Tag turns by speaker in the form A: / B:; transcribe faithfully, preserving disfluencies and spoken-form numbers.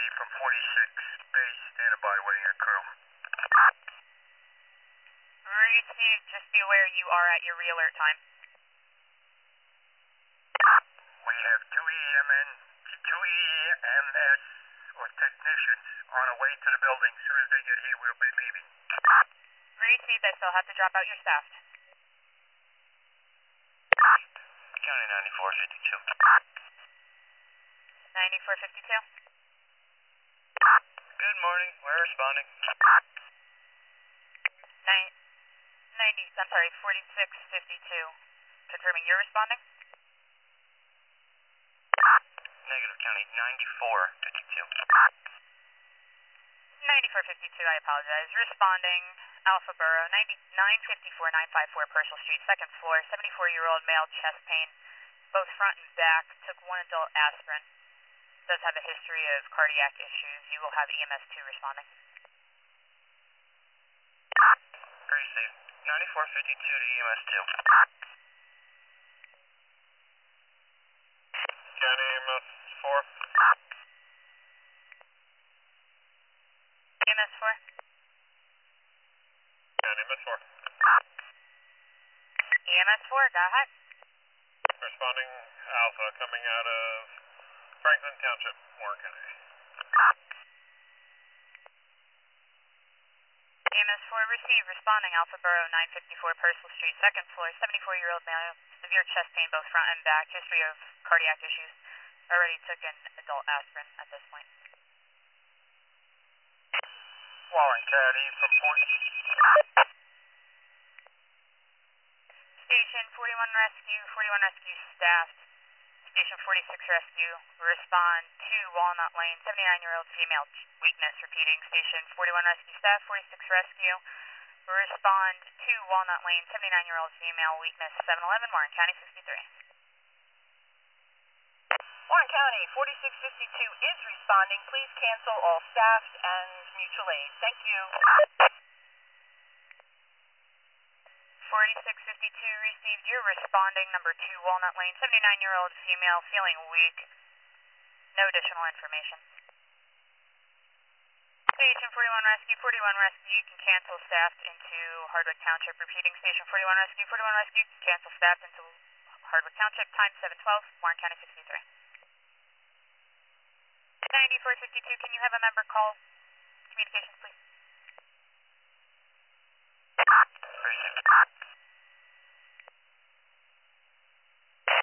A: from forty-six base, standing by, waiting your crew.
B: Received, just be aware you are at your re-alert time.
A: We have two E M N, two E M S or technicians on our way to the building. As soon as they get here, we'll be leaving.
B: Received, I still have to drop out your staff.
A: County ninety-four fifty-two.
B: ninety-four fifty-two.
A: Good morning, we're responding.
B: Nine, ninety, I'm sorry, forty-six fifty-two. Confirming you're responding?
A: Negative, County ninety-four fifty-two.
B: ninety-four fifty-two, I apologize. Responding, Alpha Borough, nine fifty-four nine fifty-four Purcell Street, second floor, seventy-four-year-old male, chest pain, both front and back, took one adult aspirin. Does have a history of cardiac issues. You will have E M S two responding.
A: Received. ninety-four fifty-two to E M S two. County E M S four.
B: E M S four.
A: County E M S four.
B: E M S four, go ahead.
A: Responding, Alpha, coming out of Franklin Township, Warren County.
B: E M S four received, responding, Alpha Borough, nine fifty-four Purcell Street, second floor, seventy-four-year-old male, severe chest pain, both front and back, history of cardiac issues. Already took an adult aspirin at this point.
A: Warren County, from Fort.
B: Station forty-one Rescue, forty-one Rescue staffed. Station forty-six Rescue, respond to Walnut Lane, seventy-nine-year-old female, weakness, repeating. Station forty-one Rescue staff, forty-six Rescue, respond to Walnut Lane, seventy-nine-year-old female, weakness, seven eleven, Warren County, sixty-three.
C: Warren County, forty-six fifty-two is responding. Please cancel all staffed and mutual aid. Thank you.
B: forty-six fifty-two received, you're responding, number two Walnut Lane, seventy-nine-year-old female, feeling weak. No additional information. Station forty-one Rescue, forty-one Rescue, you can cancel staffed into Hardwick Township. Repeating, Station forty-one Rescue, forty-one Rescue, you can cancel staffed into Hardwick Township, time seven twelve, Warren County, sixty-three. ninety-four fifty-two, can you have a member call communications, please?
A: Received.